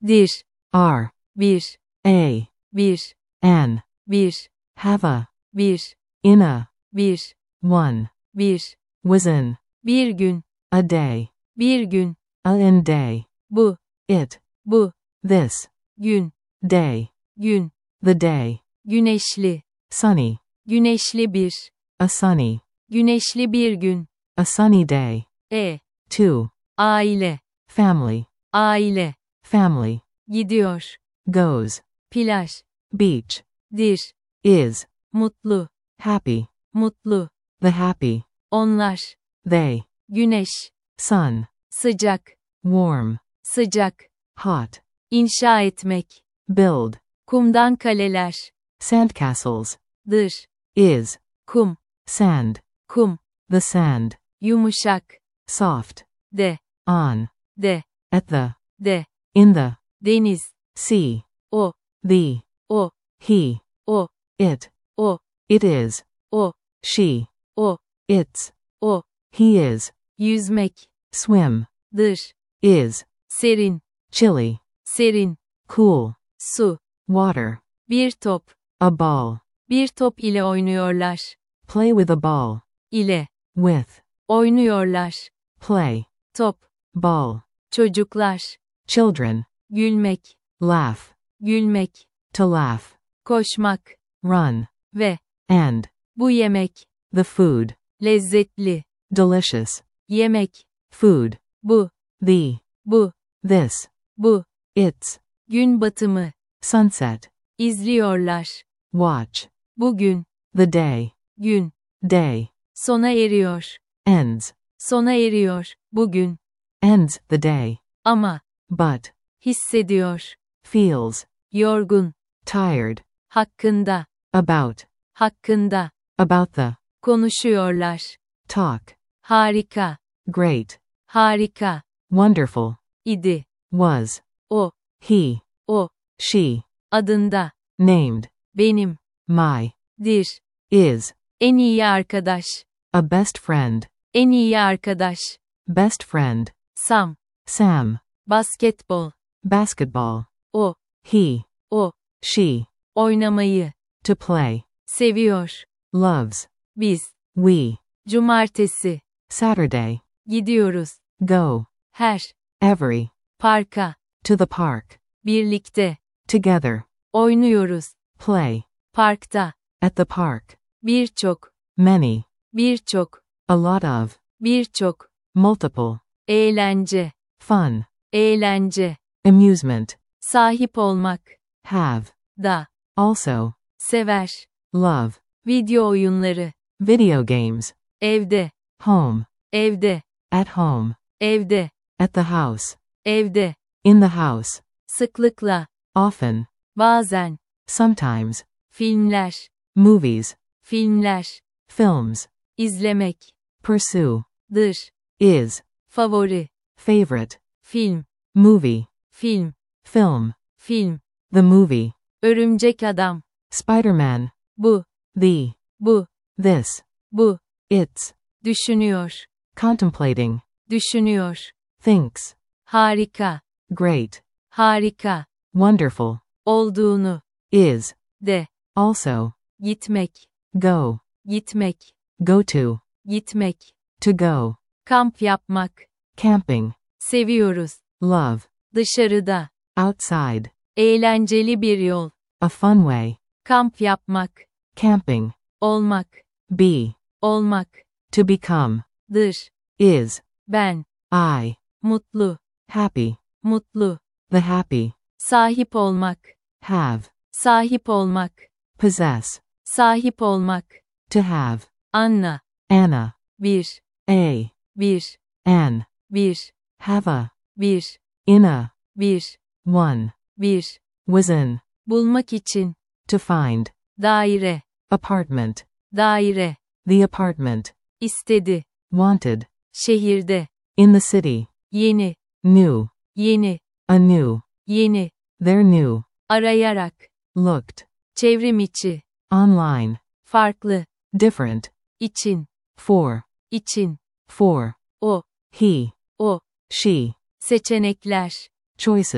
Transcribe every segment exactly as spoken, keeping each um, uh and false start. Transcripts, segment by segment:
dir, are, bir, a, bir, an, bir, have a, bir, in a, bir, one, bir, was in, bir gün, a day, bir gün, a in day, bu, it, bu, this, gün, day, gün, the day, güneşli, sunny, güneşli bir, a sunny, güneşli bir gün, a sunny day, e, two, aile, family, aile, family, gidiyor, goes, plaj, beach, dir, is, mutlu, happy, mutlu, the happy, onlar, they, güneş, sun, sıcak, warm, sıcak, hot, inşa etmek, build, kumdan kaleler, sandcastles, dır, is, kum, sand, kum, the sand, yumuşak, soft, de, on, de, at the, de, in the, deniz, sea, o, the, o, he, o, it, o, it is, o, she, o, it's, o, he is, yüzmek, swim, dır, is, serin, chilly, serin, cool, su, water, bir top, a ball, bir top ile oynuyorlar, play with a ball, ile, with, oynuyorlar, play, top, ball, çocuklar, children, gülmek, laugh, gülmek, to laugh, koşmak, run, ve, and, bu yemek, the food, lezzetli, delicious, yemek, food, bu, the, bu, this, bu, its, gün batımı, sunset, izliyorlar, watch, bugün, the day, gün, day, sona eriyor, ends, sona eriyor, bugün, ends the day, ama, but, hissediyor, feels, yorgun, tired, hakkında, about, hakkında, about the, konuşuyorlar, talk, harika, great, harika, wonderful, idi, was, o, he, o, she, adında, named, benim, my, dir, is, en iyi arkadaş, a best friend, en iyi arkadaş, best friend, Sam, Sam, basketbol, basketball, o, he, o, she, oynamayı, to play, seviyor, loves, biz, we, cumartesi, Saturday, gidiyoruz, go, her, every, parka, to the park, birlikte, together, oynuyoruz, play, parkta, at the park, birçok, many, birçok, a lot of, birçok, multiple, eğlence, fun, eğlence, amusement, sahip olmak, have, da, also, sever, love, video oyunları, video games, evde, home, evde, at home, evde, at the house, evde, in the house, sıklıkla, often, bazen, sometimes, filmler, movies, filmler, films, izlemek, pursue, dır, is, favori, favorite, film, movie, film, film, film, the movie, örümcek adam, Spider-Man, bu, the, bu, this, bu, its, düşünüyor, contemplating, düşünüyor, thinks, harika, great, harika, wonderful, olduğunu, is, de, also, gitmek, go, gitmek, go to, gitmek, to go, kamp yapmak, camping, seviyoruz, love, dışarıda, outside, eğlenceli bir yol, a fun way, kamp yapmak, camping, olmak, be, olmak, to become, dır, is, ben, I, mutlu, happy, mutlu, the happy, sahip olmak, have, sahip olmak, possess, sahip olmak, to have, Anna, Anna, bir, a, bir, an, bir, have a, bir, in a, bir, one, bir, was in, bulmak için, to find, daire, apartment, daire, the apartment, istedi, wanted, şehirde, in the city, yeni, new, yeni, a new, yeni, they're new, arayarak, looked, çevrim içi, online, farklı, different, için, for, için, for, o, he, o, she, seçenekler, choices,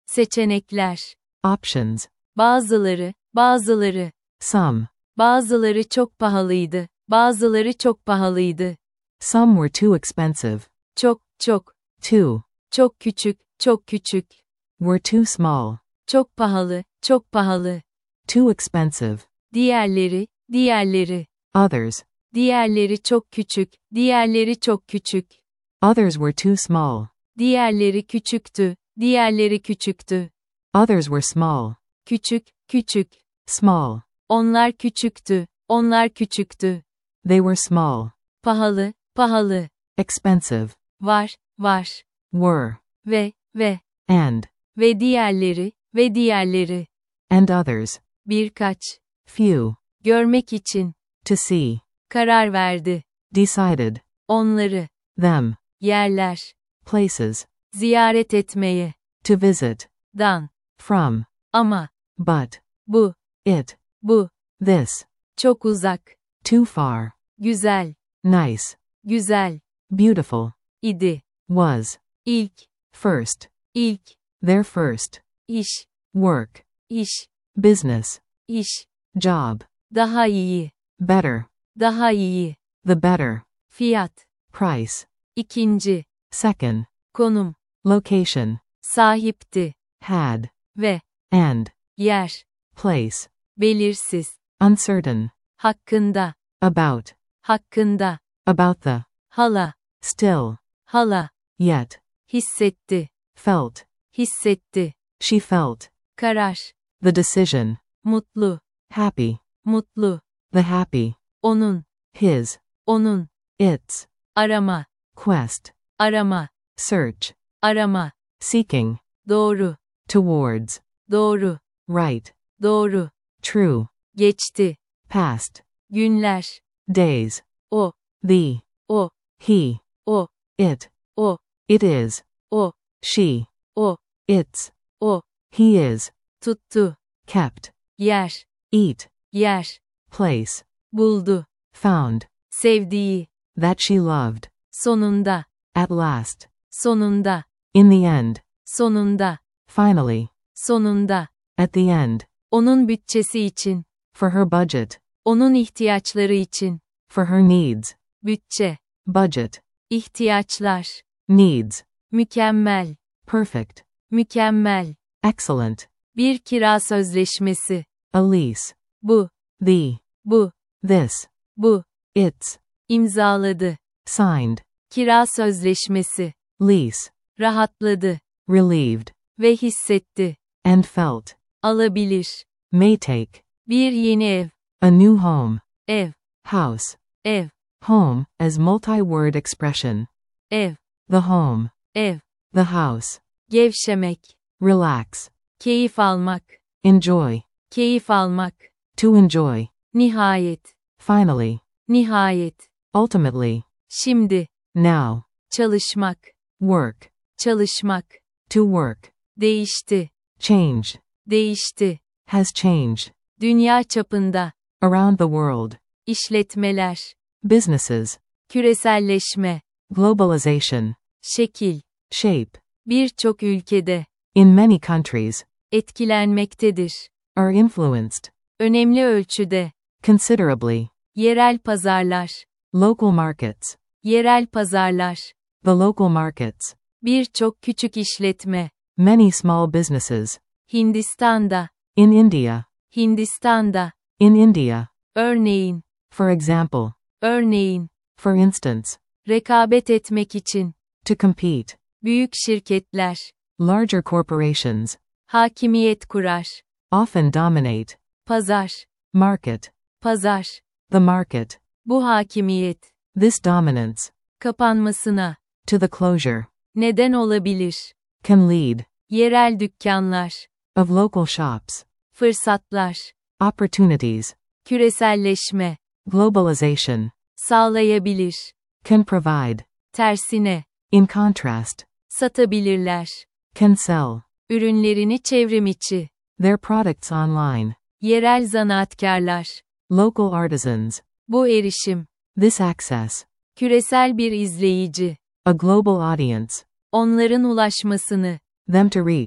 Seçenekler. Options. Bazıları, bazıları. Some. Bazıları çok pahalıydı. Bazıları çok pahalıydı. Some were too expensive. Çok, çok. Two. Çok küçük, çok küçük. Were too small. Çok pahalı, çok pahalı. Too expensive. Diğerleri, diğerleri. Others. Diğerleri çok küçük, diğerleri çok küçük. Others were too small. Diğerleri küçüktü, diğerleri küçüktü. Others were small. Küçük, küçük. Small. Onlar küçüktü, onlar küçüktü. They were small. Pahalı, pahalı. Expensive. Var, var. Were. Ve, ve. And. Ve diğerleri, ve diğerleri. And others. Birkaç. Few. Görmek için. To see. Karar verdi. Decided. Onları. Them. Yerler. Places. Ziyaret etmeye. To visit. Dan. From. Ama. But. Bu. It. Bu. This. Çok uzak. Too far. Güzel. Nice. Güzel. Beautiful. İdi. Was. İlk. First. İlk. Their first. İş. Work. İş. Business. İş. Job. Daha iyi. Better. Daha iyi. The better. Fiyat. Price. İkinci. Second. Konum. Location. Sahipti. Had. Ve. And. Yer. Place. Belirsiz. Uncertain. Hakkında. About. Hakkında. About the. Hala. Still. Hala. Yet. Hissetti. Felt. Hissetti. She felt. Karar. The decision. Mutlu. Happy. Mutlu. The happy. Onun. His. Onun. Its. Arama. Quest. Arama. Search. Arama. Seeking. Doğru. Towards. Doğru. Right. Doğru. True. Geçti. Past. Günler. Days. O. The. O. He. O. It. O. It is. O. She. O. It's. O. He is. Tuttu. Kept. Yer. Eat. Yer. Place. Buldu. Found. Sevdiği. That she loved. Sonunda. At last. Sonunda. In the end. Sonunda. Finally. Sonunda. At the end. Onun bütçesi için. For her budget. Onun ihtiyaçları için. For her needs. Bütçe. Budget. İhtiyaçlar. Needs. Mükemmel. Perfect. Mükemmel. Excellent. Bir kira sözleşmesi. A lease. Bu. The. Bu. This. Bu. Its. İmzaladı. Signed. Kira sözleşmesi. Lease. Rahatladı. Relieved. Ve hissetti. And felt. Alabilir. May take. Bir yeni ev. A new home. Ev. House. Ev. Home, as multi-word expression. Ev. The home. Ev. The house. Gevşemek. Relax. Keyif almak. Enjoy. Keyif almak. To enjoy. Nihayet. Finally. Nihayet. Ultimately. Şimdi. Now. Çalışmak. Work. Çalışmak. To work. Değişti. Change. Değişti. Has changed. Dünya çapında. Around the world. İşletmeler. Businesses. Küreselleşme. Globalization. Şekil. Shape. Birçok ülkede. In many countries. Etkilenmektedir. Are influenced. Önemli ölçüde. Considerably. Yerel pazarlar. Local markets. Yerel pazarlar. The local markets. Birçok küçük işletme. Many small businesses. Hindistan'da. In India. Hindistan'da. In India. Örneğin. For example. Örneğin. For instance. Rekabet etmek için. To compete. Büyük şirketler. Larger corporations. Hakimiyet kurar. Often dominate. Pazar. Market. Pazar. The market. Bu hakimiyet. This dominance. Kapanmasına. To the closure. Neden olabilir. Can lead. Yerel dükkanlar. Of local shops. Fırsatlar. Opportunities. Küreselleşme. Globalization. Sağlayabilir. Can provide. Tersine. In contrast. Satabilirler. Can sell. Ürünlerini çevrimiçi. Their products online. Yerel zanaatkarlar. Local artisans. Bu erişim. This access. Küresel bir izleyici. A global audience. Onların ulaşmasını. Them to reach.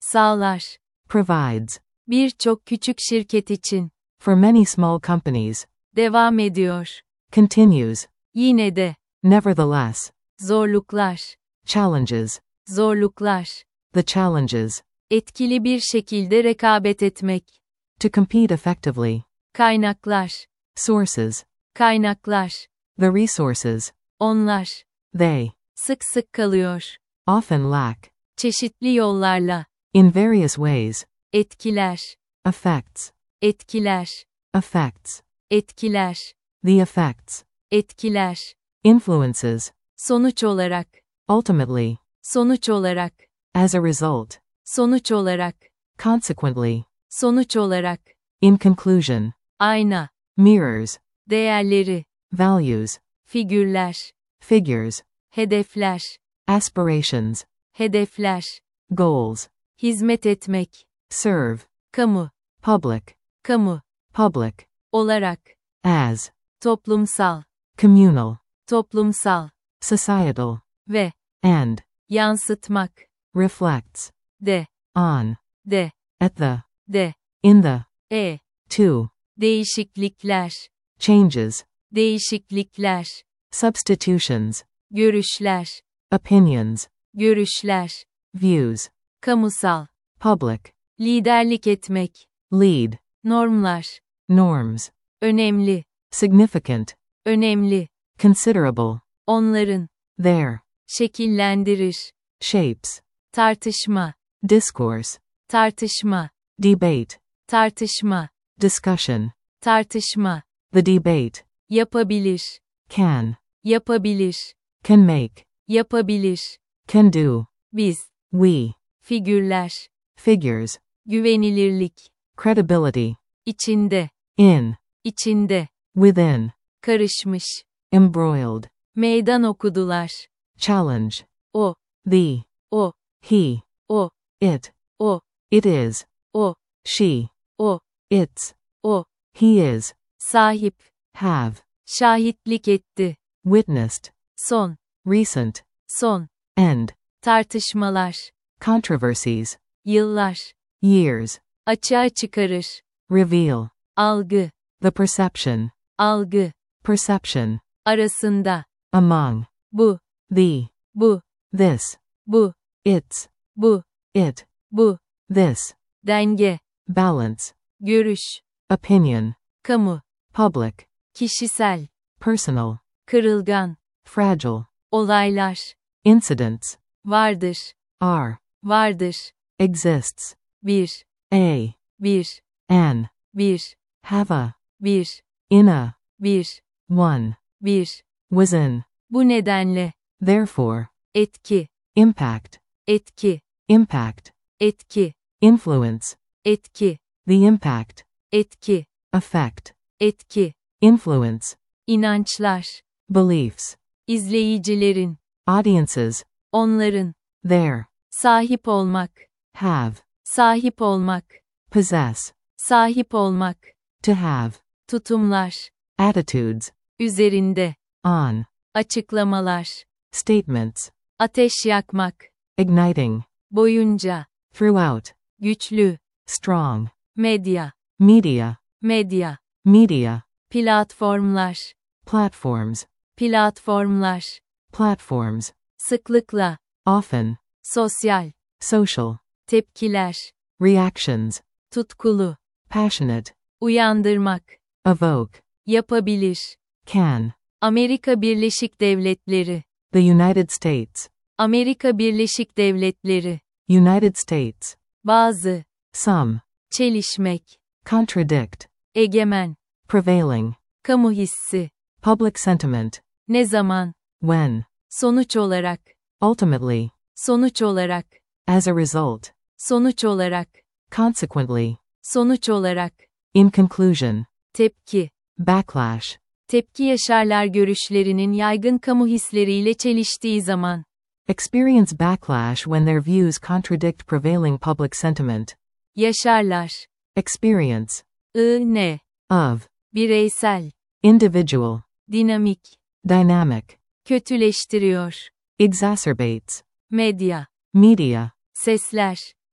sağlar, provides, birçok küçük şirket için, for many small companies, devam ediyor, continues, yine de, nevertheless, zorluklar, challenges, zorluklar, the challenges, etkili bir şekilde rekabet etmek, to compete effectively, kaynaklar, sources, kaynaklar, the resources, onlar, they, sık sık kalıyor, often lack, çeşitli yollarla, in various ways, etkiler, affects, etkiler, affects, etkiler, the effects, etkiler, influences, sonuç olarak, ultimately, sonuç olarak, as a result, sonuç olarak, consequently, sonuç olarak, in conclusion, ayna, mirrors, değerleri, values, figürler, figures, hedefler, aspirations, hedefler, goals, hizmet etmek, serve, kamu, public, kamu, public, olarak, as, toplumsal, communal, toplumsal, societal, ve, and, yansıtmak, reflects, de, on, de, at the, de, in the, e, to, değişiklikler, changes, değişiklikler, substitutions, görüşler, opinions, görüşler, views, kamusal, public, liderlik etmek, lead, normlar, norms, önemli, significant, önemli, considerable, onların, their, şekillendirir, shapes, tartışma, discourse, tartışma, debate, tartışma, discussion, tartışma, the debate, yapabilir, can, yapabilir, can make, yapabilir, can do, biz, we, figürler, figures, güvenilirlik, credibility, içinde, in, içinde, within, karışmış, embroiled, meydan okudular, challenge, o, the, o, he, o, it, o, it is, o, she, o, its, o, he is, sahip, have, şahitlik etti, witnessed, son, recent, son, end, tartışmalar, controversies, yıllar, years, açığa çıkarır, reveal, algı, the perception, algı, perception, arasında, among, bu, the, bu, this, bu, its, bu, it, bu, this, denge, balance, görüş, opinion, kamu, public, kişisel, personal, kırılgan, fragile, olaylar, incidents, vardır, are, vardır, exists, bir, a, bir, an, bir, have a, bir, in a, bir, one, bir, was in, bu nedenle, therefore, etki, impact, etki, impact, etki, influence, etki, the impact, etki, effect, etki, influence, inançlar, beliefs, izleyicilerin, audiences, onların, their, sahip olmak, have, sahip olmak, possess, sahip olmak, to have, tutumlar, attitudes, üzerinde, on, açıklamalar, statements, ateş yakmak, igniting, boyunca, throughout, güçlü, strong, medya, media, medya, media, platformlar, platforms, platformlar, platforms, sıklıkla, often, sosyal, social, tepkiler, reactions, tutkulu, passionate, uyandırmak, evoke, yapabilir, can, Amerika Birleşik Devletleri, the United States, Amerika Birleşik Devletleri, United States, bazı, some, çelişmek, contradict, egemen, prevailing, kamu hissi, public sentiment, ne zaman, when, sonuç olarak, ultimately, sonuç olarak, as a result, sonuç olarak, consequently, sonuç olarak, in conclusion, tepki, backlash, tepki yaşarlar görüşlerinin yaygın kamu hisleriyle çeliştiği zaman, experience backlash when their views contradict prevailing public sentiment, yaşarlar, experience, I ne, of, bireysel, individual, dinamik, dynamic, kötüleştiriyor, exacerbates, medya, media, sesler,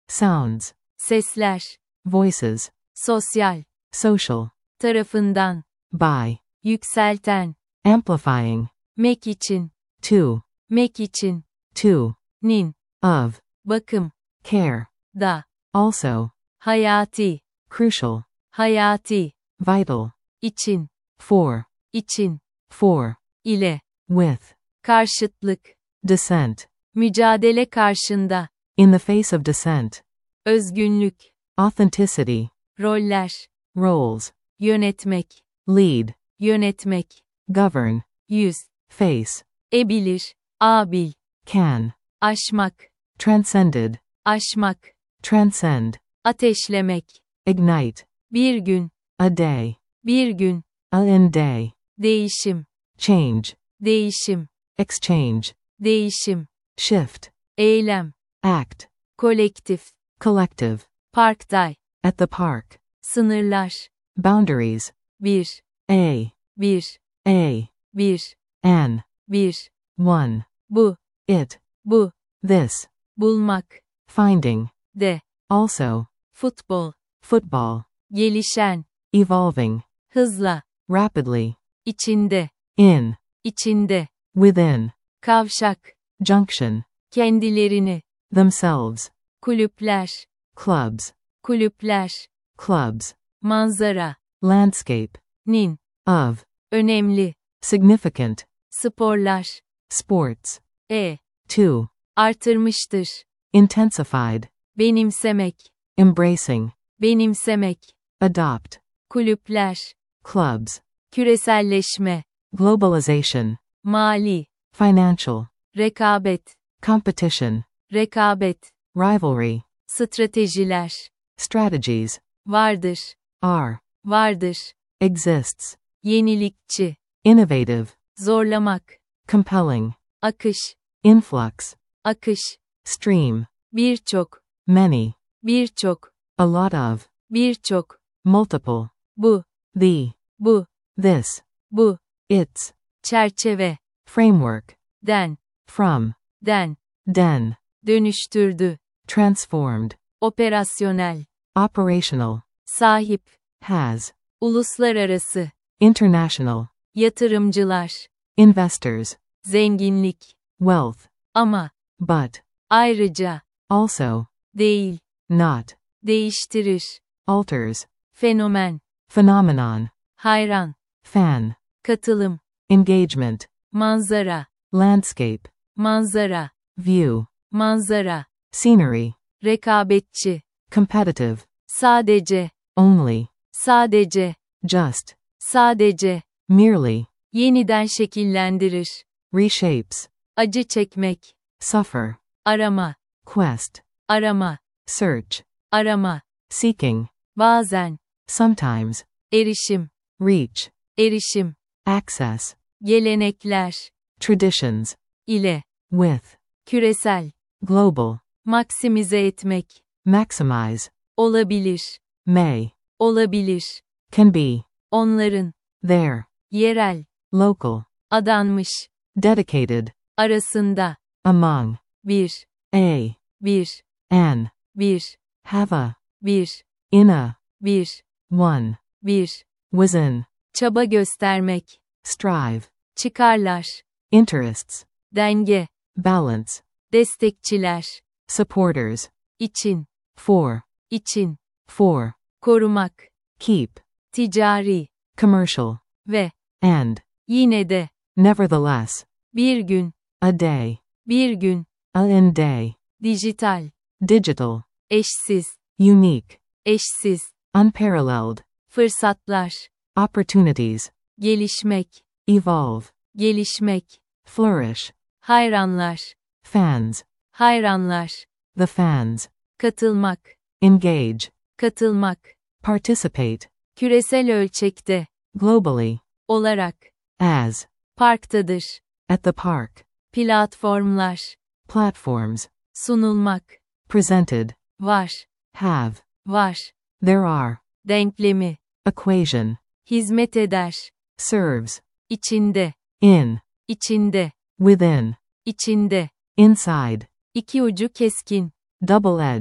sounds, sesler, voices, sosyal, social, tarafından, by, yükselten, amplifying, mek için, to, mek için, to, nin, of, bakım, care, da, also, hayati, crucial, hayati, vital, için, for, için, for, ile, with, karşıtlık, dissent, mücadele karşında, in the face of dissent, özgünlük, authenticity, roller, roles, yönetmek, lead, yönetmek, govern, yüz, face, ebilir, abil, can, aşmak, transcended, aşmak, transcend, ateşlemek, ignite, bir gün, a day, bir gün, a in day, değişim, change, değişim, exchange, değişim, shift, eylem, act, kolektif, collective, parktay, at the park, sınırlar, boundaries, bir, a, bir, a, bir, an, bir, one, bu, it, bu, this, bulmak, finding, de, also, futbol, football, gelişen, evolving, hızla, rapidly, içinde, in, içinde, within, kavşak, junction, kendilerini, themselves, kulüpler, clubs, kulüpler, clubs, manzara, landscape, nin, of, önemli, significant, sporlar, sports, e, to, artırmıştır, intensified, benimsemek, embracing, benimsemek, adopt, kulüpler, clubs, küreselleşme, globalization, mali, financial, rekabet, competition, rekabet, rivalry, stratejiler, strategies, vardır, are, vardır, exists, yenilikçi, innovative, zorlamak, compelling, akış, influx, akış, stream, birçok, many, birçok, a lot of, birçok, multiple, bu, the, bu, this, bu, its, çerçeve, framework, den, from, den, den, dönüştürdü, transformed, operasyonel, operational, sahip, has, uluslararası, international, yatırımcılar, investors, zenginlik, wealth, ama, but, ayrıca, also, değil, not, değiştirir, alters, fenomen, phenomenon, hayran, fan, katılım, engagement, manzara, landscape, manzara, view, manzara, scenery, rekabetçi, competitive, sadece, only, sadece, just, sadece, merely, yeniden şekillendirir, reshapes, acı çekmek, suffer, arama, quest, arama, search, arama, seeking, bazen, sometimes, erişim, reach, erişim, access, gelenekler, traditions, ile, with, küresel, global, maksimize etmek, maximize, olabilir, may, olabilir, can be, onların, there, yerel, local, adanmış, dedicated, arasında, among, bir, a, bir, an, bir, have a, bir, in a, bir, one, bir, was in, çaba göstermek, strive, çıkarlar, interests, denge, balance, destekçiler, supporters, için, for, için, for, korumak, keep, ticari, commercial, ve, and, yine de, nevertheless, bir gün, a day, bir gün, a in day, dijital, digital, eşsiz, unique, eşsiz, unparalleled, fırsatlar, opportunities, gelişmek, evolve, gelişmek, flourish, hayranlar, fans, hayranlar, the fans, katılmak, engage, katılmak, participate, küresel ölçekte, globally, olarak, as, parktadır, at the park, platformlar, platforms, sunulmak, presented, var, have, var, there are, denklemi, equation, hizmet eder, serves, içinde, in, içinde, within, içinde, inside, iki ucu keskin, double edge,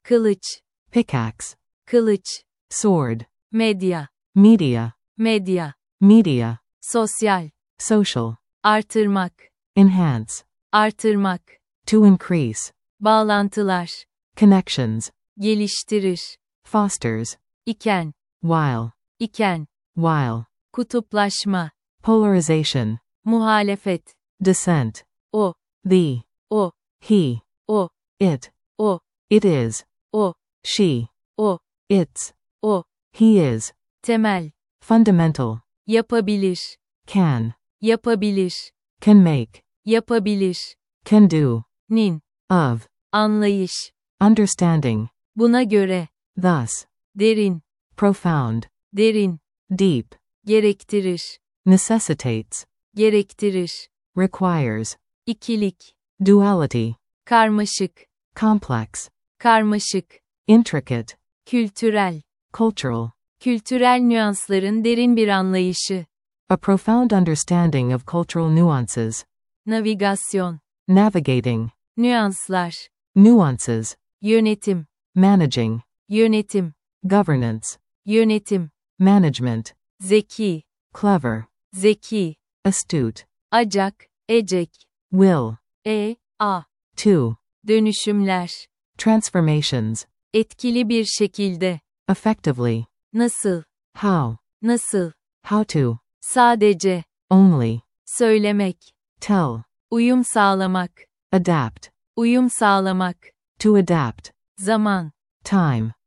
kılıç, pickaxe, kılıç, sword, medya, media, medya, media, sosyal, social, artırmak, enhance, artırmak, to increase, bağlantılar, connections, geliştirir, fosters, iken, while, iken, while, kutuplaşma, polarization, muhalefet, dissent, o, the, o, he, o, it, o, it is, o, she, o, its, o, he is, temel, fundamental, yapabilir, can, yapabilir, can make, yapabilir, can do, nin, of, anlayış, understanding, buna göre, thus, derin, profound, derin, deep, gerektirir, necessitates, gerektirir, requires, ikilik, duality, karmaşık, complex, karmaşık, intricate, kültürel, cultural, kültürel nüansların derin bir anlayışı, a profound understanding of cultural nuances, navigasyon, navigating, nüanslar, nuances, yönetim, managing, yönetim, governance, yönetim, management, zeki, clever, zeki, astute, acak, ecek, will, e, a, to, dönüşümler, transformations, etkili bir şekilde, effectively, nasıl, how, nasıl, how to, sadece, only, söylemek, tell, uyum sağlamak, adapt, uyum sağlamak, to adapt, zaman, time,